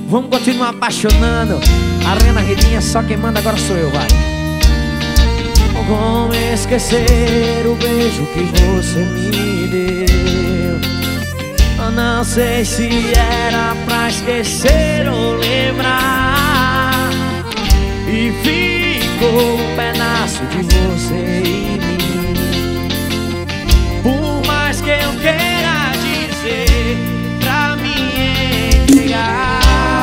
Vamos continuar apaixonando. Arena Redinha, só quem manda agora sou eu, vai. Como esquecer o beijo que você me deu? Eu não sei se era pra esquecer ou lembrar. E ficou um pedaço de você em mim. Por mais que eu queira dizer pra me entregar,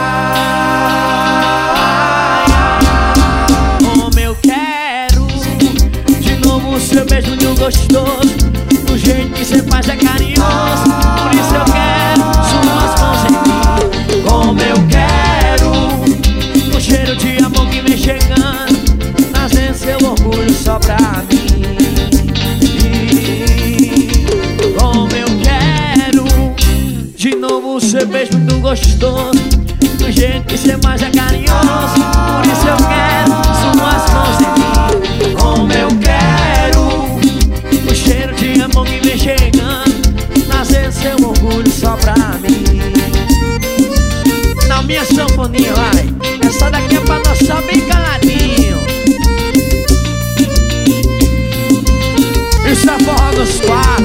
como eu quero de novo o seu beijo tão gostoso. O jeito que você faz é carinhoso. Por isso eu quero suas mãos em mim. Como eu quero o cheiro de amor que vem chegando, trazendo seu orgulho só pra mim. Como eu quero de novo o seu beijo tão gostoso. Do jeito que você mais é carinhoso. Por isso eu quero suas mãos em mim. Como eu quero o cheiro de amor que vem chegando, trazendo seu orgulho só pra mim. Na minha sanfoninha, vai. Essa daqui é pra dançar bem caladinho. Isso é forró dos quatro.